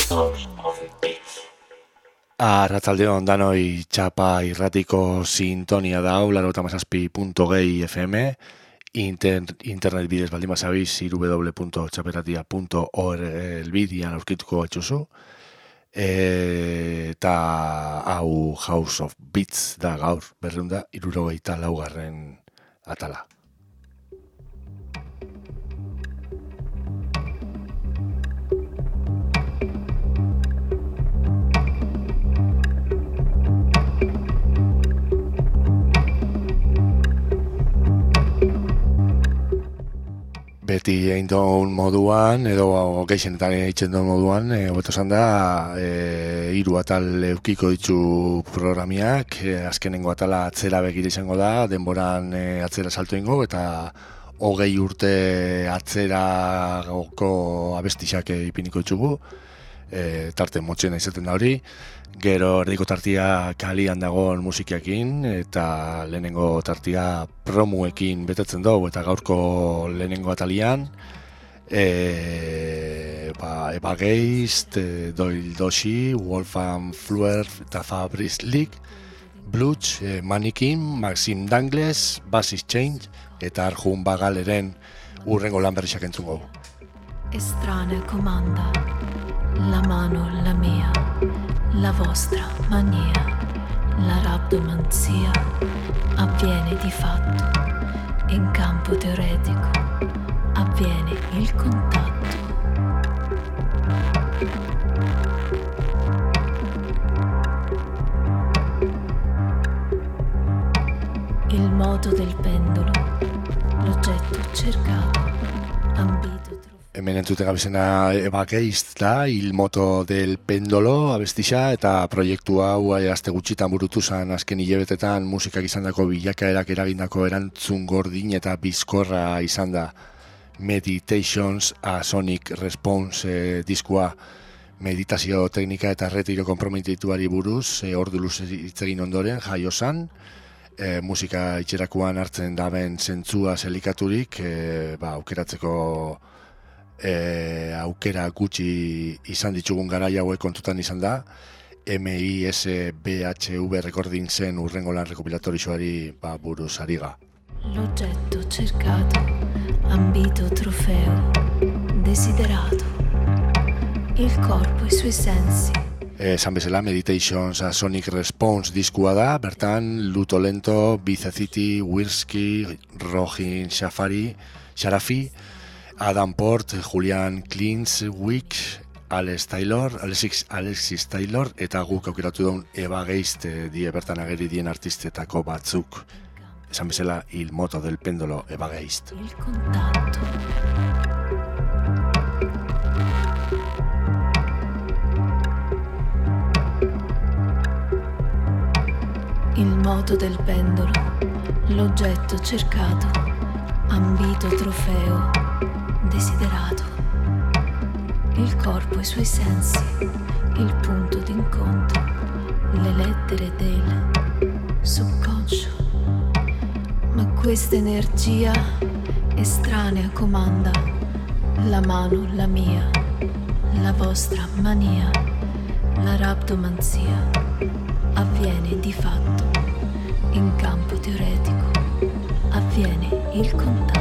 Arratsaldeon danoi txapa irratiko sintonia da hau, 87.6 FM, internet bidez baldin bazabiz, www.txaperatia.org elbidian aurkituko batxuzu, eta hau House of Beats da gaur, 274. atala. Beti egin duen moduan, edo geixenetan egiten duen moduan, hobeto esan da, 3 atal eukiko ditu programiak, azkenengo atala atzera begira izango da, denboran atzera salto ingo, eta 20 urte atzerako abestixak ipiniko ditugu, tarte motxena izaten da hori, gero erdiko tartia kalian dagoen musikiakin, eta lehenengo tartia promuekin betetzen dugu, eta gaurko lehenengo atalian, Eva Geist, Doyle Doshi, Wolfgang Fleur eta Fabrice Lig, Bluch, Mannequin, Maxim Dangles, Basis Change, eta Arjun Bagaleren urrengo lan berriak entzun gogu. Estranea comanda, la mano la mia, la vostra mania, la rabdomanzia avviene di fatto, in campo teoretico avviene il contatto. Il moto del pendolo, l'oggetto cercato, ambito. Hemen entzuten gabizena Eva Geist da, Il moto del pendolo abestixa, eta proiektu hau aste gutxitan burutu zen azken hilebetetan musikak izandako bilakaerak eragindako erantzun gordin eta bizkorra izan da. Meditations a Sonic Response diskua, meditazio teknika eta retiro konprometituari buruz, ordu luze hitz egin ondoren jaio zen, musika itxerakuan hartzen daben zentzua zelikaturik, aukeratzeko aukera gutxi izan ditugun garai hauek kontutan izan da, MISBHV recording zen urrengo lan recopilatorioari buruz ariga. L'oggetto cercato, ambito trofeo, desiderato, il corpo e i suoi sensi. Esan bezala, Meditations a Sonic Response diskua da, bertan Luto Lento, Bize City, Wirsky, Rohin Sharafi, Adam Port, Julian Klinswick, Alexis Taylor, eta guk aukeratu duen Eva Geist die bertan ageri dien artistetako batzuk. Esan bezala, Il moto del pendolo, Eva Geist. Il contatto. Il moto del pendolo, l'oggetto cercato, ambito trofeo, desiderato, il corpo e i suoi sensi, il punto d'incontro, le lettere del subconscio. Ma questa energia estranea comanda, la mano la mia, la vostra mania, la rabdomanzia avviene di fatto, in campo teoretico avviene il contatto.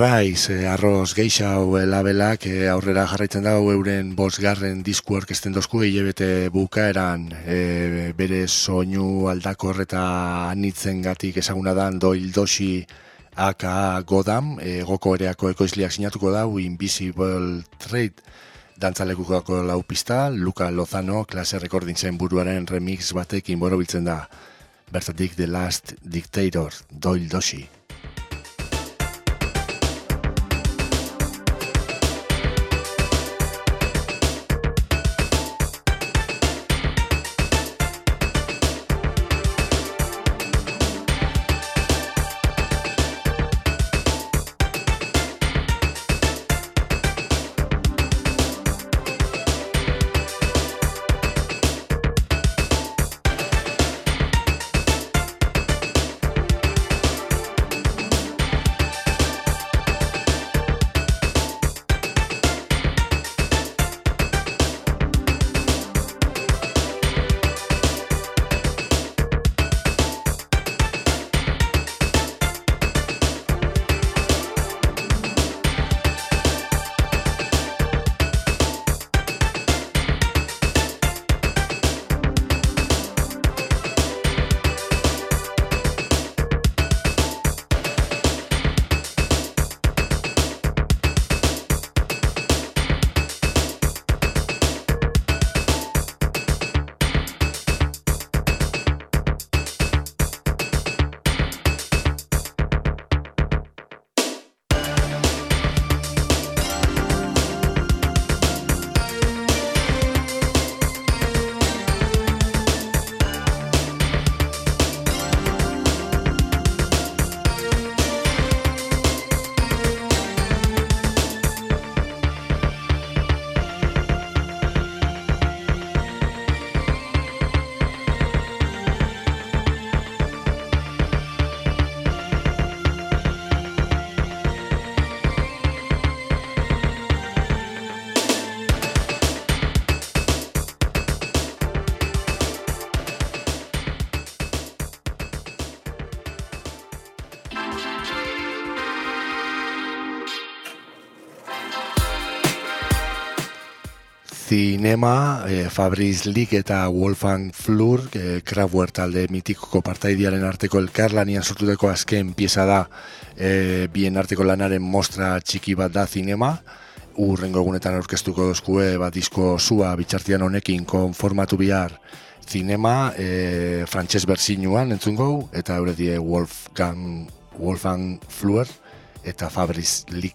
Rice, arroz geixau labelak aurrera jarraitzen dago euren 5. disku orkesten dozku hilabete bukaeran bere soinu aldakor eta anitzengatik ezaguna dan Doyle Doshi aka Godam, goko ereako ekoizliak sinatuko dau Invisible Trade dantzalekukako lau pista, Luca Lozano Clase Recordingsen buruaren remix batekin borobiltzen da. Bertatik The Last Dictator, Doyle Doshi. Zinema, Fabrice Lik eta Wolfgang Flür, Kraftwerk talde mitikoko partaidiaren arteko elkarlanian sortuteko azken pieza da, bien arteko lanaren mostra txiki bat da Zinema, urrengo egunetan aurkeztuko dozkue disko sua bitxartian honekin konformatu bihar Zinema, frantses bertsinuan entzungo, eta eure die Wolfgang Flür eta Fabrice Lik.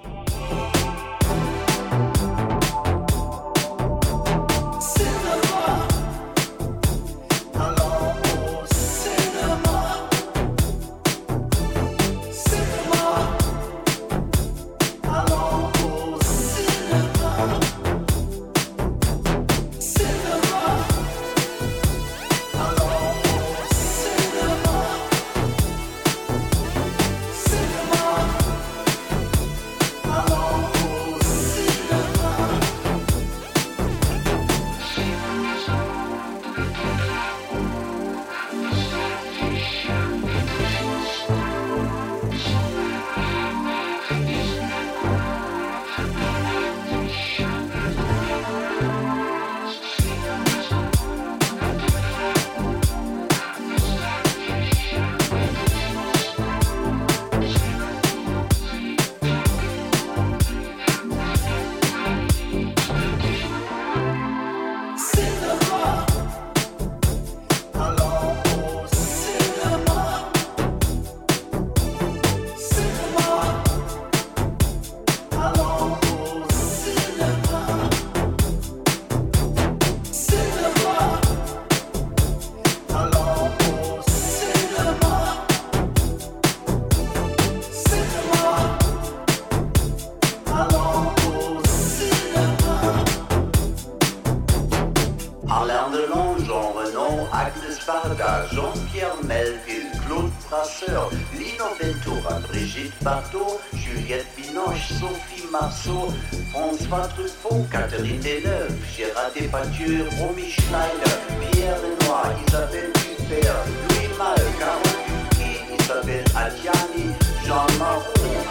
Jean-Pierre Melville, Claude Brasseur, Lino Ventura, Brigitte Bardot, Juliette Binoche, Sophie Marceau, François Truffaut, Catherine Deneuve, Gérard Depardieu, Romy Schneider, Pierre Renoir, Isabelle Huppert, Louis Malle, Carole Dupuis, Isabelle Adjani, Jean Marot, Claude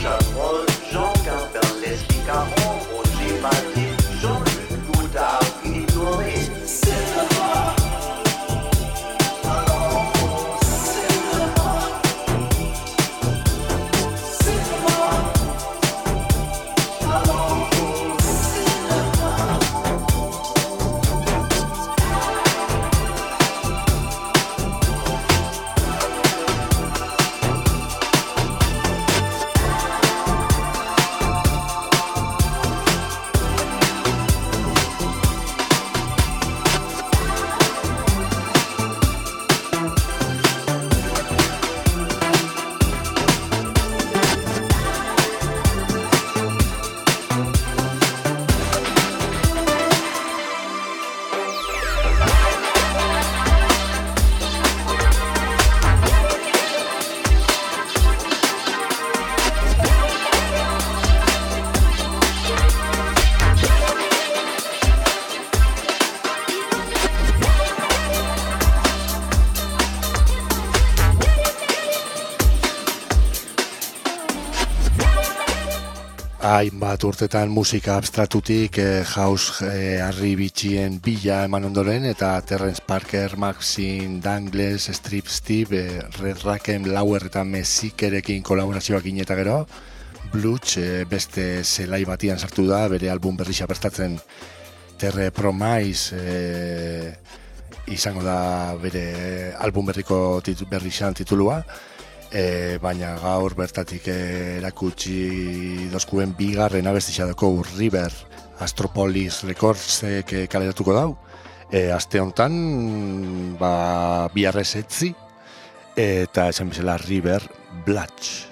Chabrol, Jean Garbin, Leslie Caron, Roger Vallier, Jean-Luc Godard, Philippe Doré. Hainbat urtetan musika abstratutik house harri bitxien bila eman ondoren eta Terrence Parker, Maxine Dangles, Strip Steve, Red Rakem, Lauer eta Mesikerekin kolaborazioak eta gero Bluch beste zelai batian sartu da bere album berrixa prestatzen. Terre Promise izango da bere album berriko berrixan titulua. Baina gaur bertatik erakutsi dozkuen bigarren abestitxa dako River Astropolis Recordsek kaleratuko dau. Aste honetan biharrez etzi eta esan bezala River Blatch.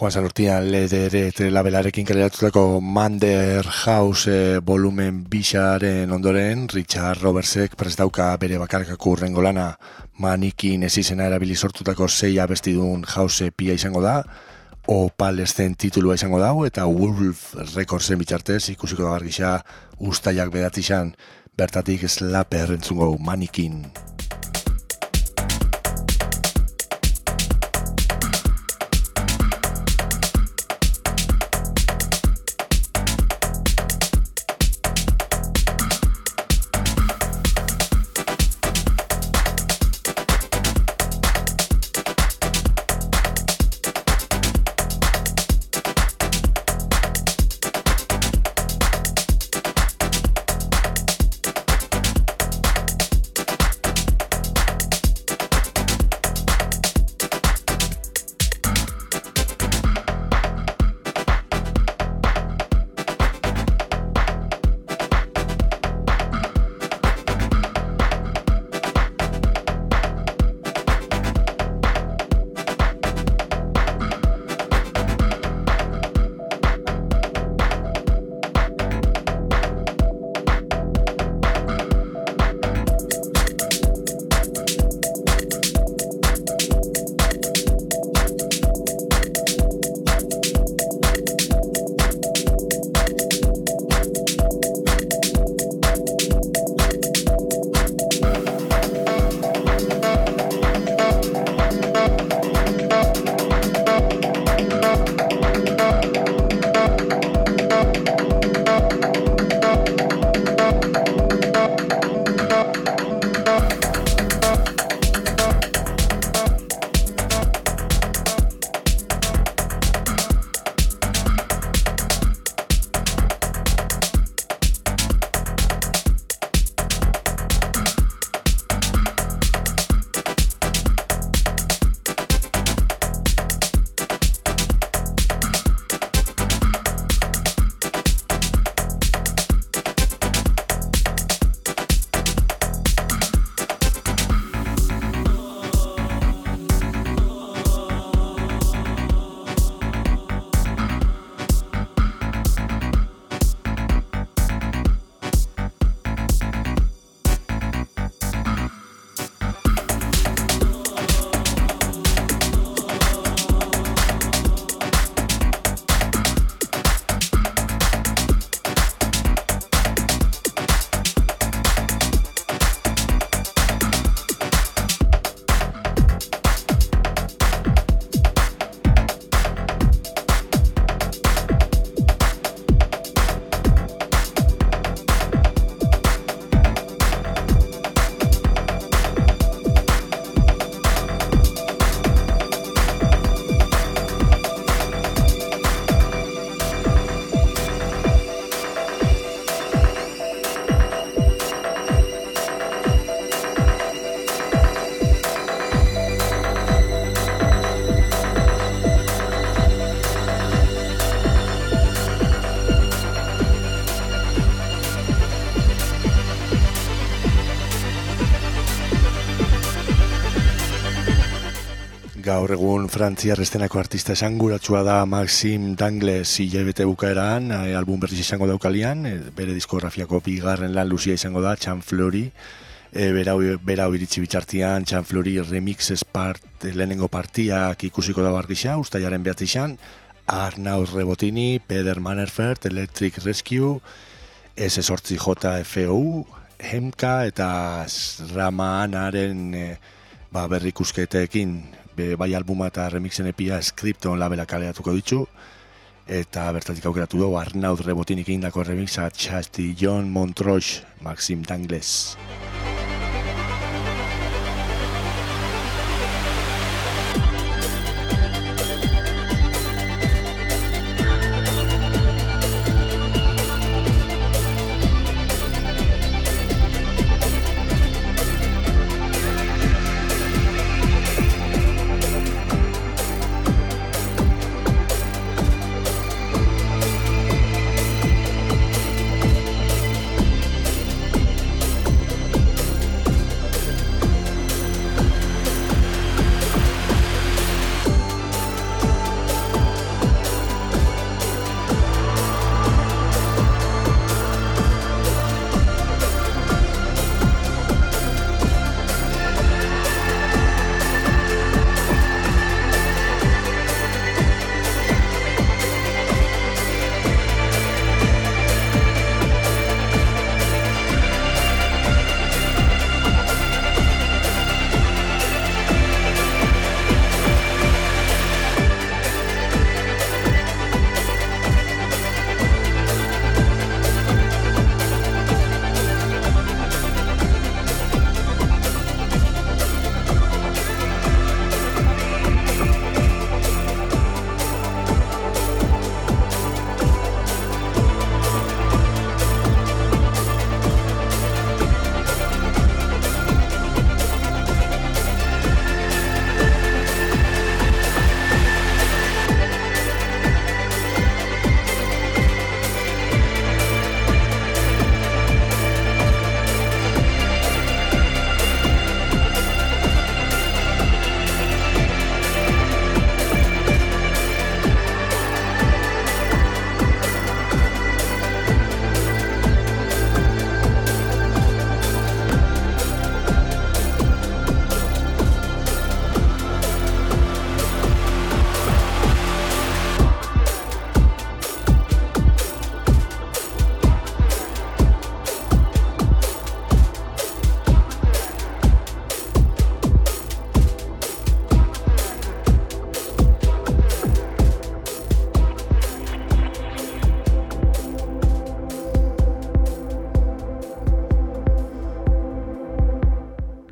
Joan San Urtian Lederet labelarekin kaleratutako Mander House volumen bisaren ondoren Richard Robertsek prest dauka bere bakarkako urrengo lana. Manikin ez izena erabili sortutako 6 abestidun house pia izango da, Opalescent titulua izango dago, eta Wolf Recordsen bitartez ikusiko da gisa ustaiak bedatzizan, bertatik Slapper entzungo Manikin. Gaur egun Frantziar estenako artista esanguratsua da Maxime Dangles hilabete bukaeran, album berriz izango daukalian, bere diskografiako bigarren lan luzia izango da, Chanfleury, berau iritsi bitartian, Chanfleury remixes lehenengo partiak ikusiko da bargisa, ustaiaren behatzizan, Arnaud Rebotini, Peter Mannerfeld, Electric Rescue, S8JFU, Hemka eta Ramanaren berrikusketeekin, bai albuma eta remixen epia Scripton labela kaleratuko ditu, eta bertatik aukeratu dugu Arnaud Rebotinik indako remixa Chastillon Montreuil, Maxime Dangles.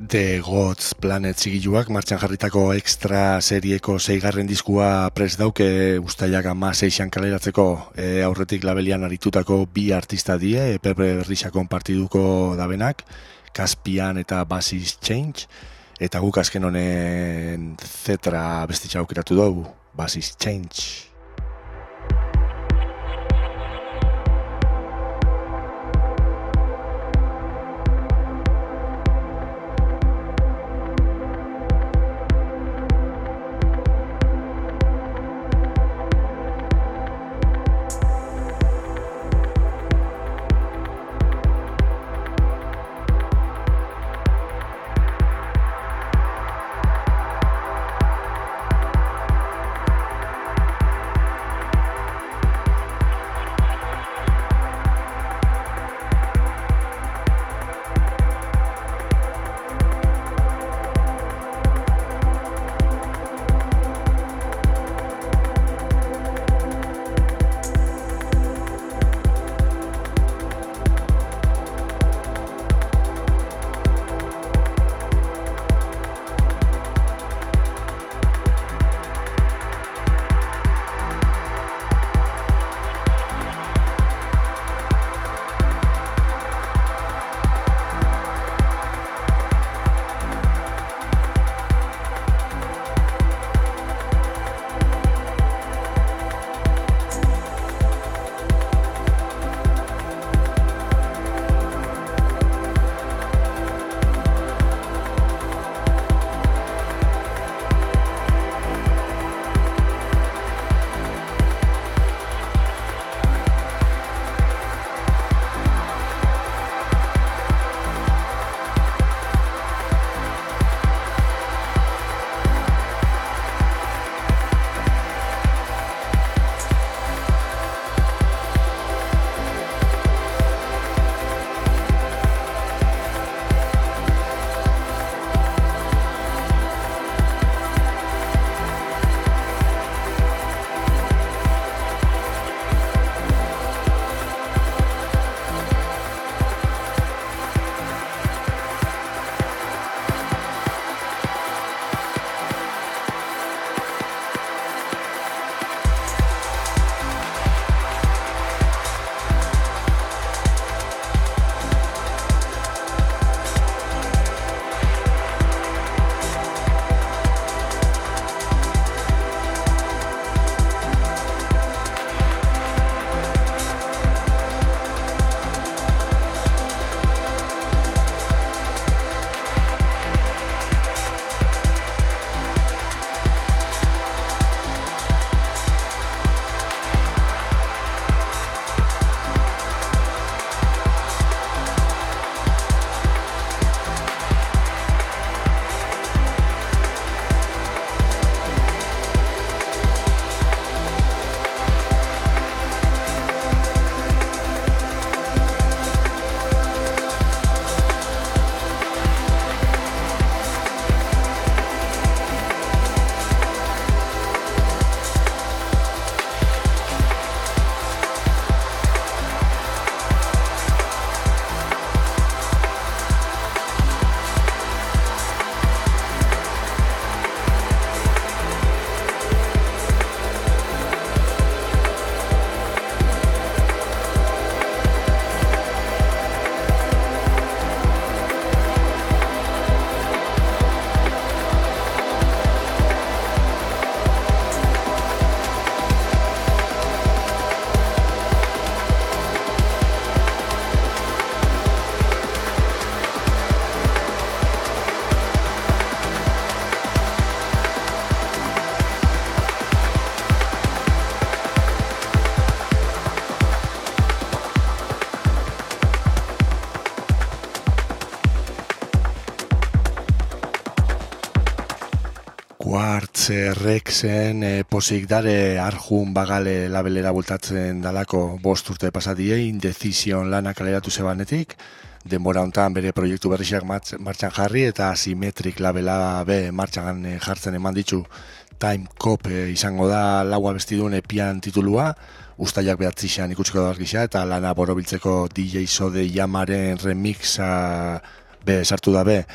The Gods Planet zigiluak martxan jarritako extra serieko 6. diskua prest dauke ustailak 16an kaleratzeko aurretik labelian aritutako bi artista die Pepe Berrisa konpartiduko dabenak, Caspian eta Basis Change, eta guk azken honen zetra bestitza aukeratu dugu, Basis Change. Quartz Rexen posik dare arjun bagale labelera bultatzen dalako 5 urte pasadie, Indecision lana kaleratu zebanetik, denbora hontan bere proiektu berriak martxan jarri eta Symmetric labela be martxan jartzen eman ditu. Time Cop izango da laua bestidun epian titulua, ustailak 9an ikusiko da gisa eta lana borobiltzeko DJ Sode Yamaren remixa be sartu da be.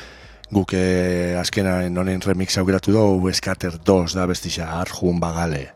Guk azkenan honen remix aukeratu dugu Scatter 2 da bestixa Arjun Bagale.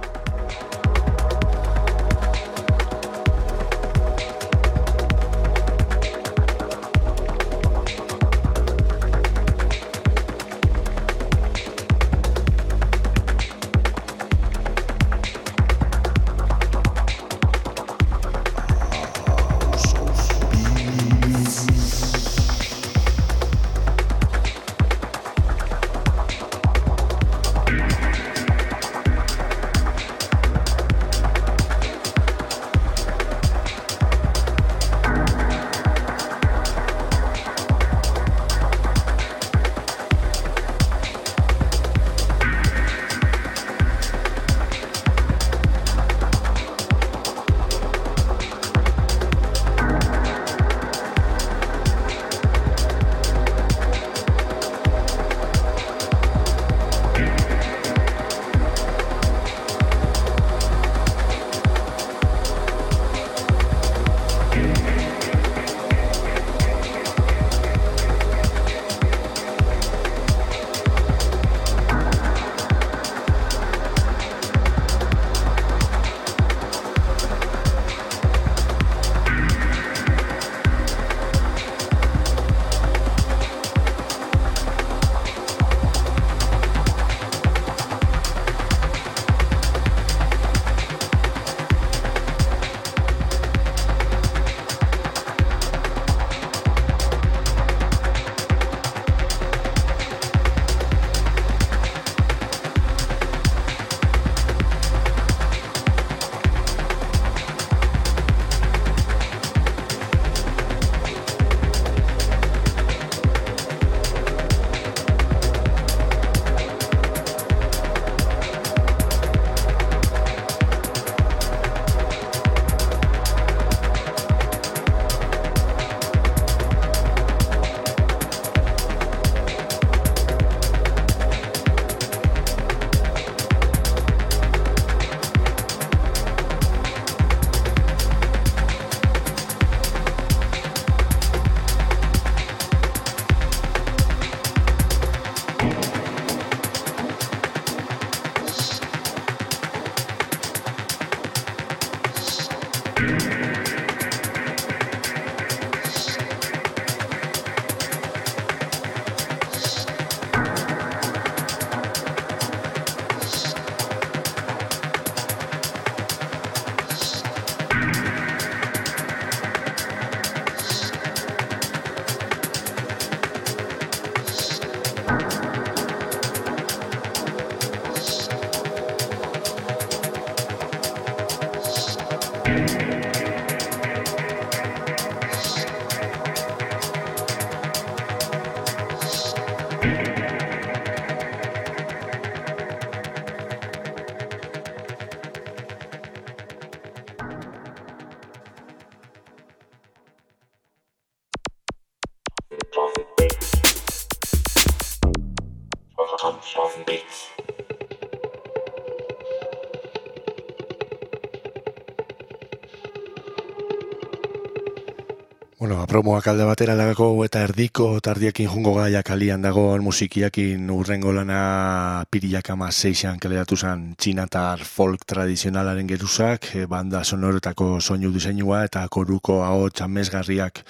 Bueno, promoak alde batera lagako eta erdiko tardiekin jungo gaiak alian dagoen musikiakin urrengo lana piriak 16an kaleratu zen txinatar folk tradizionalaren geruzak, banda sonoretako soinu diseinua eta koruko ahots amesgarriak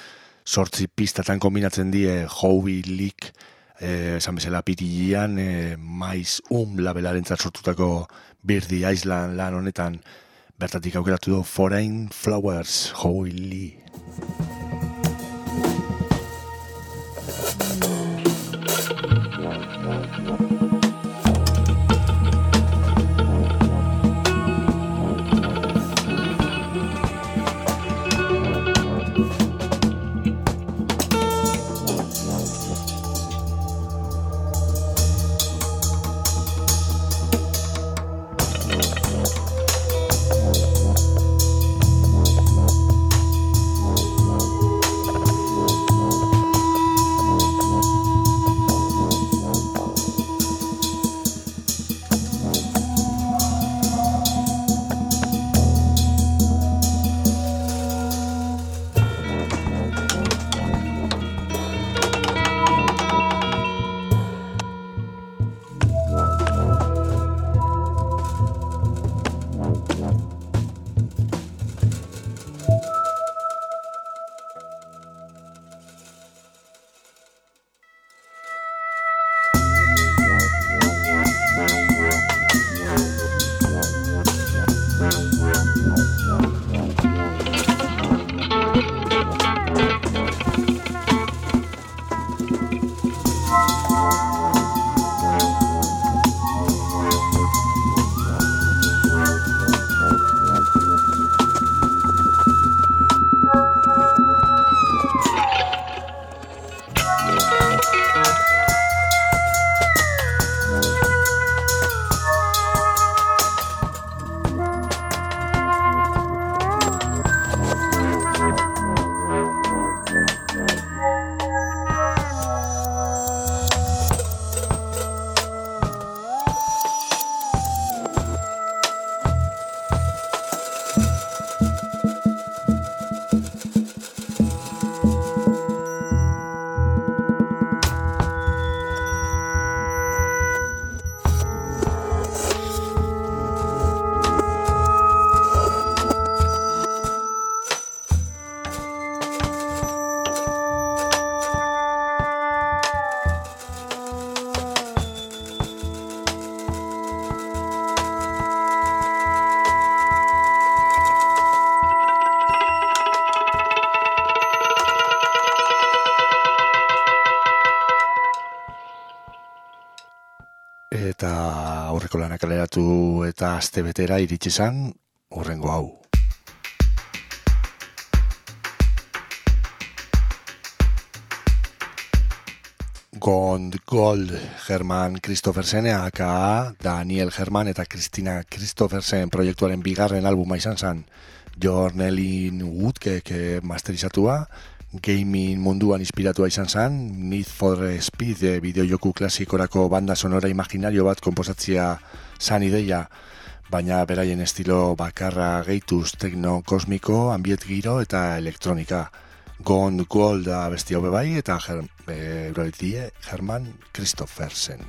8 pistatan kombinatzen die Howie Leak, esan bezala pirilian, maiz labelarentzat sortutako Birdie Island lan honetan bertatik aukeratu du Foreign Flowers, Howie Lee. eta aurreko lanak kaleratu eta astebetera iritsi zan hurrengo hau. Gone Gold, Herman Christophersen, aka Daniel Herman eta Christina Christophersen proiektuaren bigarren albuma izan zen. Jornelin Woodkek masterizatua, gaming munduan inspiratua izan zen, Need for Speed bideojoku klasikorako banda sonora imaginario bat konposatzea zan ideia, baina beraien estilo bakarra gehituz tekno kosmiko, ambient giro eta elektronika. Gone Gold da besti hobe bai eta Herman Christophersen.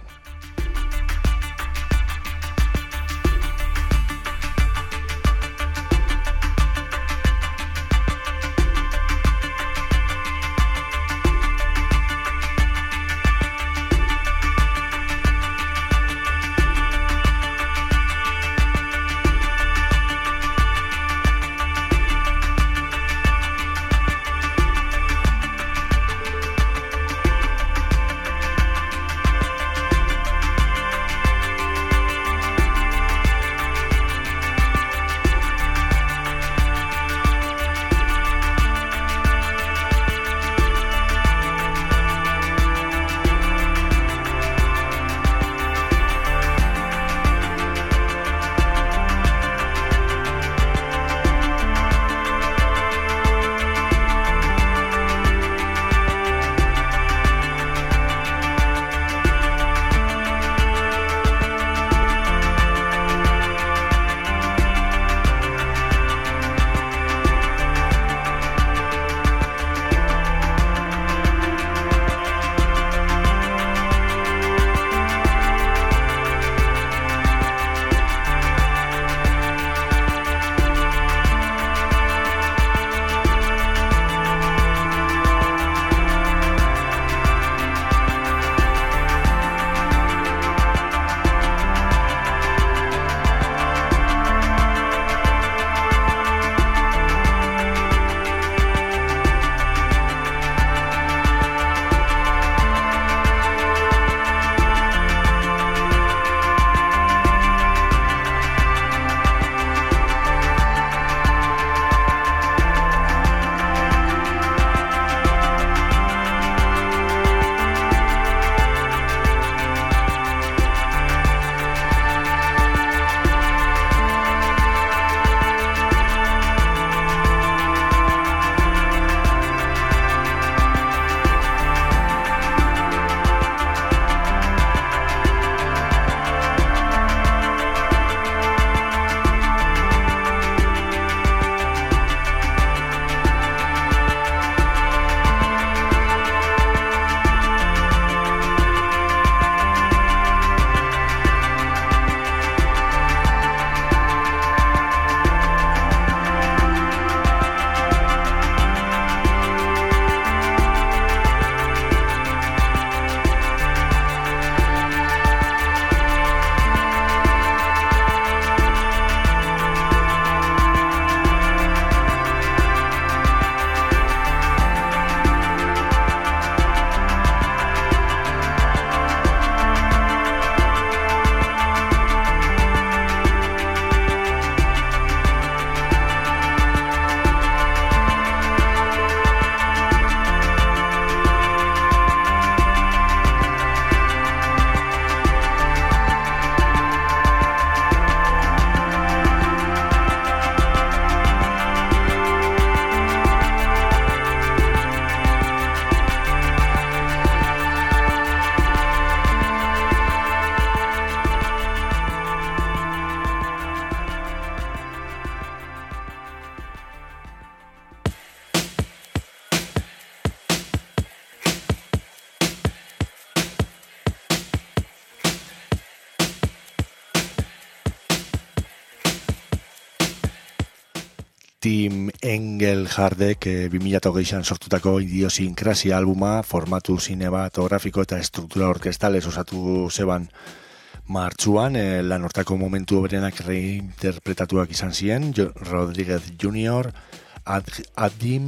Tim Engelhardek 2008an sortutako Idiosinkrasia albuma formatu zinematografiko eta estruktura orkestales osatu zeban martxuan, lan hortako momentu berenak reinterpretatuak izan ziren, Rodriguez Jr., Adim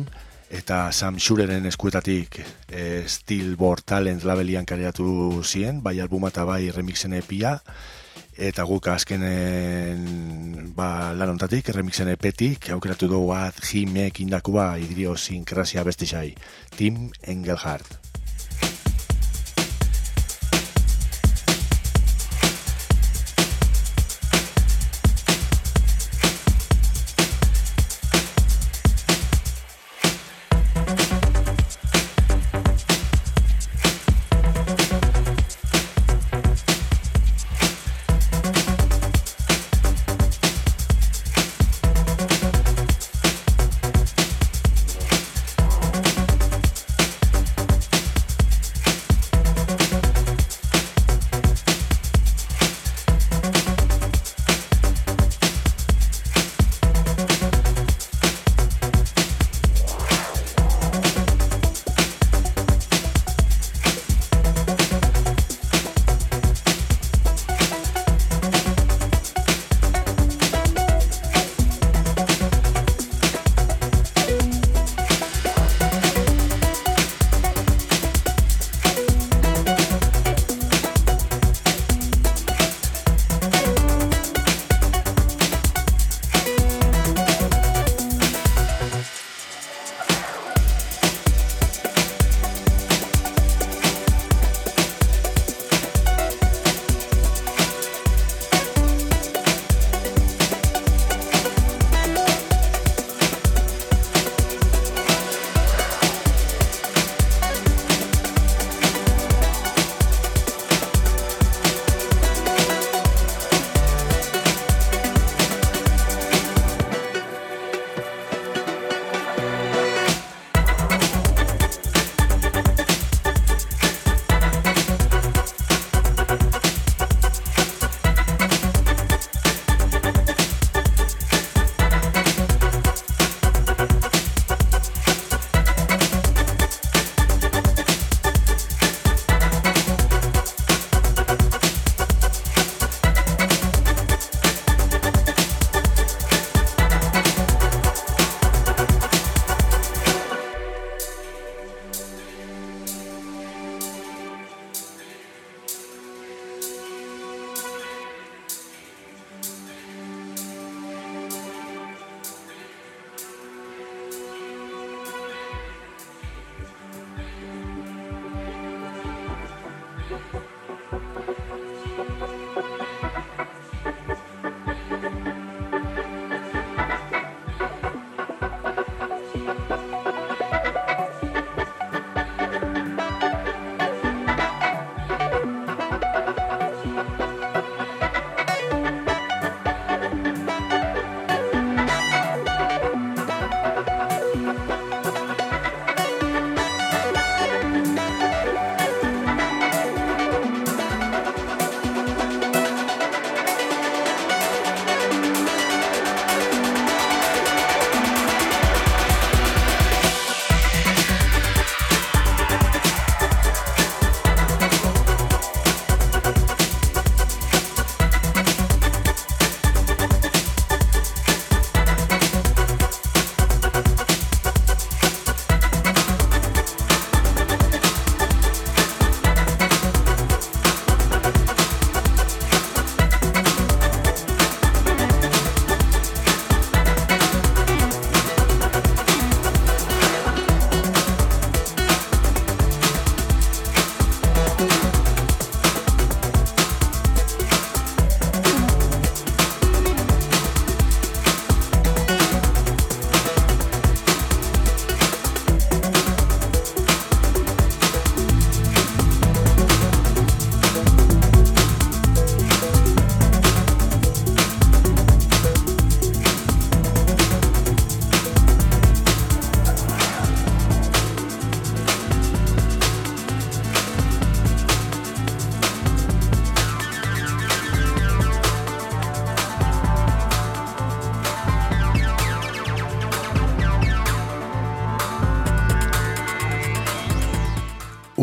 eta Sam Schureren eskuetatik Steelboard Talent labelian kaleratu ziren, bai albuma eta bai remixen epia, eta guk azkenen lan ontatik, remixen epetik, aukeratu dugu bat Jimek indakua idiosinkrazia bestisai, Tim Engelhardt.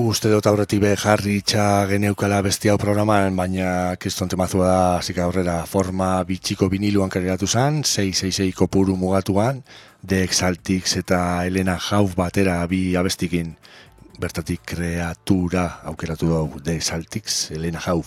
uste dut aurretik be jarri geneukala besti hau programan, baina kriston temazua da, zika aurrera forma bitxiko viniluan kareratu zen, 666 kopuru mugatuan, The Exaltics eta Elena Hauf batera bi abestikin. Bertatik kreatura aukeratu dugu The Exaltics, Elena Hauf.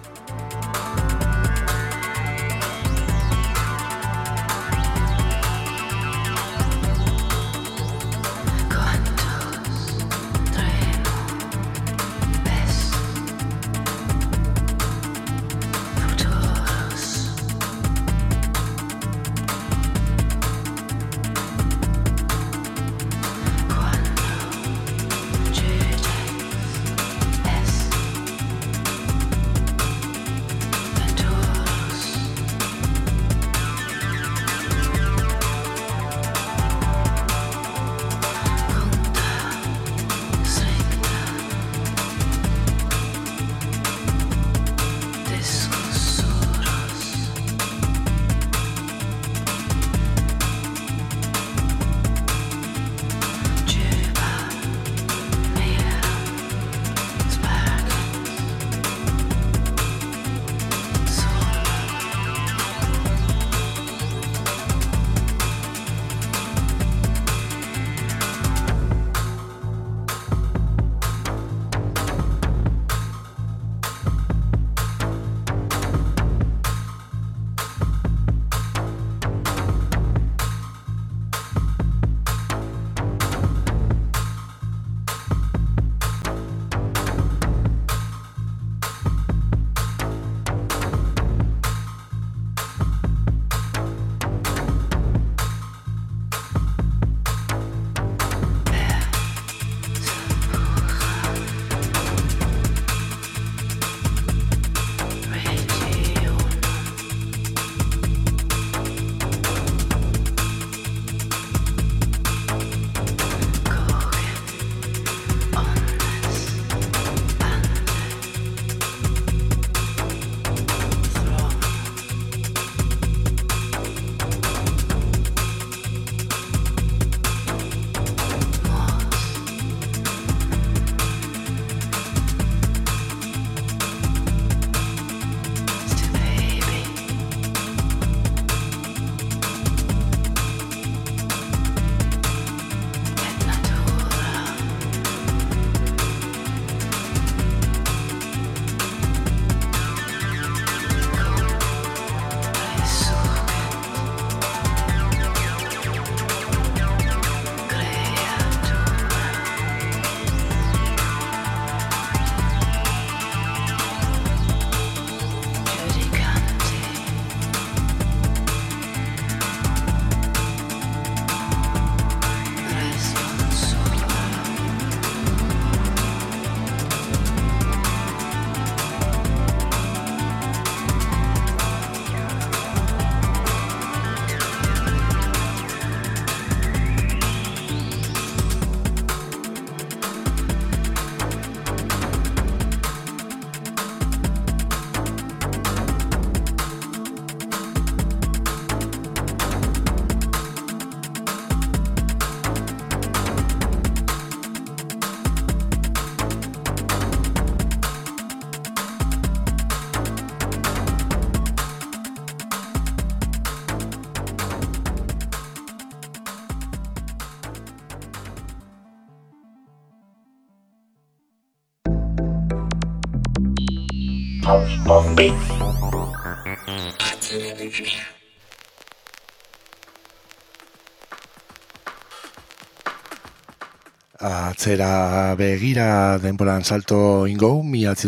Atzera begira denboran salto ingo,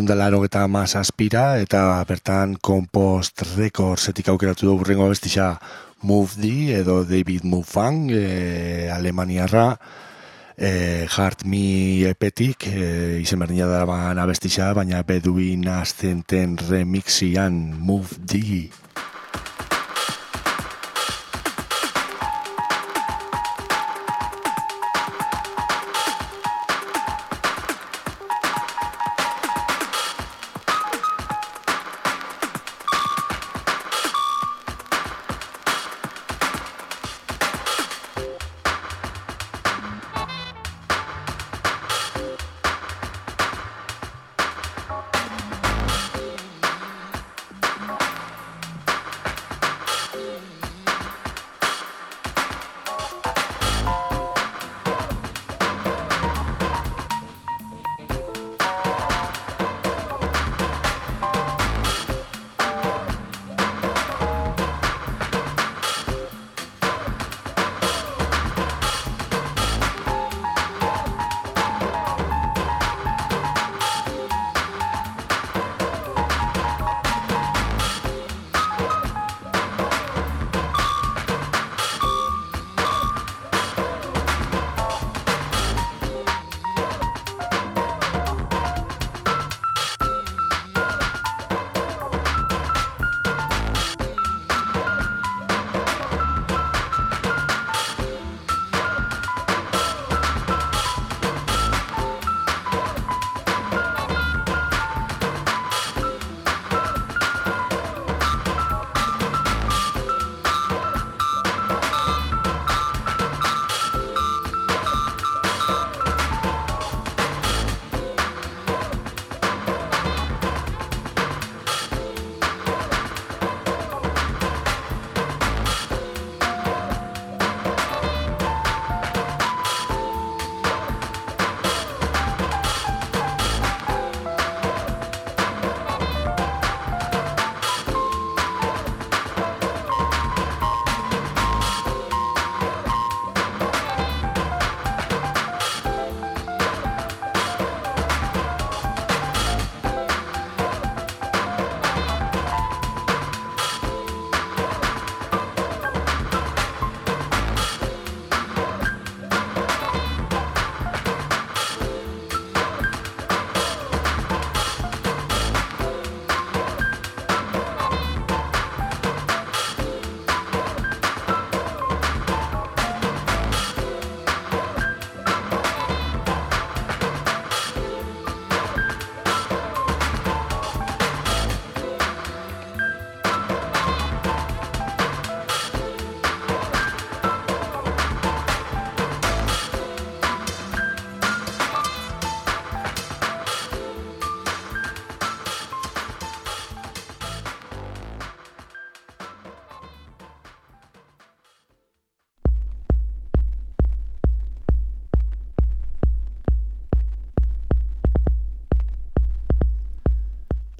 1987 eta bertan Compost Recordsetik aukeratu du burrengo abestia Move D edo David Mufang, alemaniarra, Heart Me epetik, izen berdina daraban abestia, baina Beduin Ascenten remixian Move D.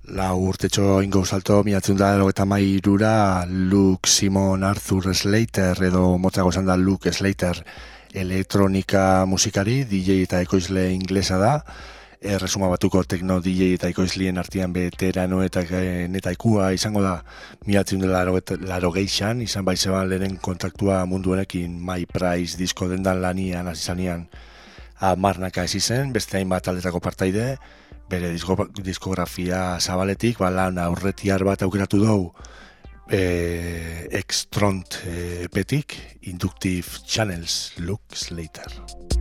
urtetxo ingo salto, 1993 Luke Simon Arthur Slater, edo motzago esan da Luke Slater, elektronika musikari, DJ eta ekoizle inglesa da, Erresuma Batuko tekno DJ eta ekoizlien artean veterano eta netaikua izango da 1986, izan baizeban lehen kontaktua mundu honekin My Price disko dendan lanian azizanean amarnaka ez izen, beste hainbat taldetako partaide, bere diskografia zabaletik, lan aurretiar bat aukeratu dugu Extront epetik, Inductive Channels, Luke Slater.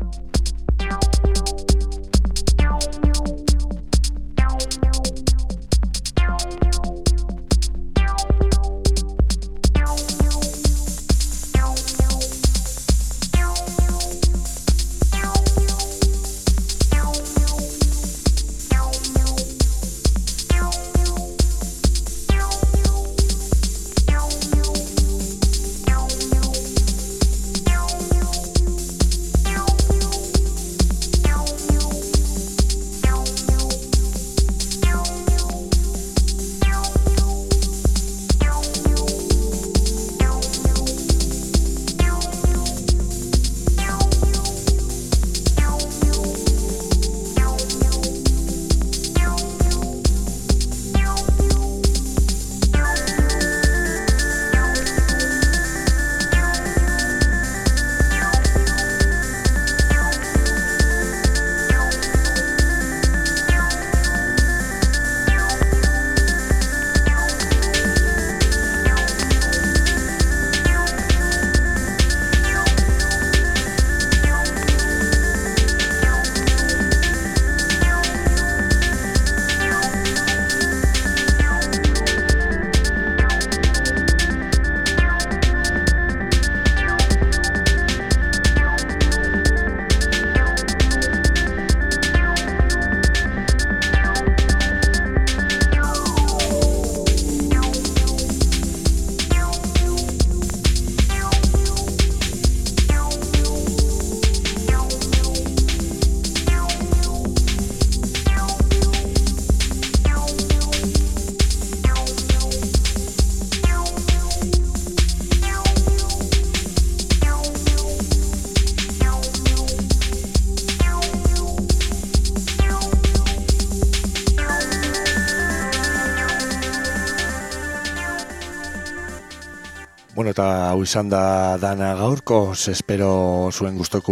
Bueno, eta hau izan da dana gaurko, espero zuen gustoko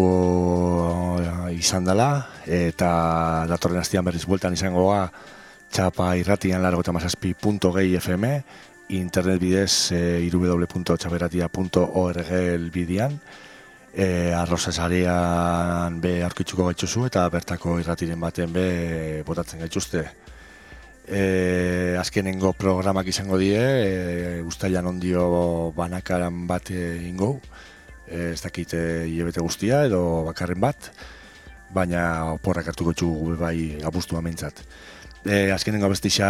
izan dela, eta datorren astean berriz bueltan izango ga Txapa irratian 97.6 FM, internet bidez www.txaperatia.org elbidean, arrozasarean be aurkitzuko gaitzuzu eta bertako irratiren baten be botatzen gaituzte. Azkenengo programak izango die, uztailan ondio banakaran bat ingo, ez dakite hilabete guztia edo bakarren bat, baina oporrak hartuko txugu bai abuztua mentzat. Azkenengo abestixa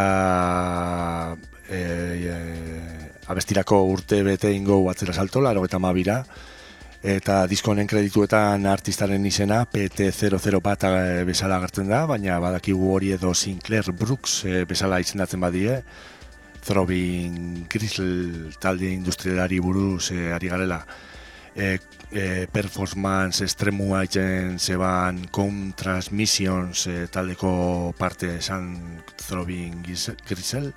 abestirako urte bete ingo atzera salto, 92, eta disko honen kredituetan artistaren izena PT00 bat bezala agertzen da, baina badakigu hori edo Sinclair Brooks bezala izendatzen badie, Throbbing Gristle talde industrialari buruz ari garela. Performance estremua itzen zeban Transmissions taldeko parte esan Throbbing Gristle,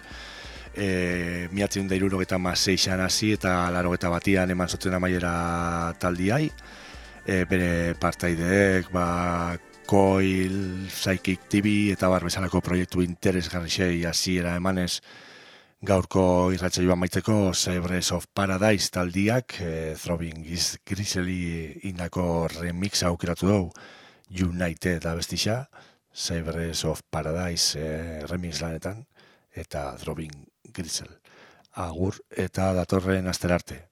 1976an hasi eta 81an eman zoten amaiera taldiai, bere partaideek Coil, Psychic TV eta bar bezalako proiektu interesgarri hasiera emanez gaurko irratsaioa amaitzeko Sabres of Paradise taldiak Throbbing Gristle indako remix aukeratu dugu United abestixa, Sabres of Paradise remix lanetan eta Throbbing Gristle. Agur eta datorren asterarte.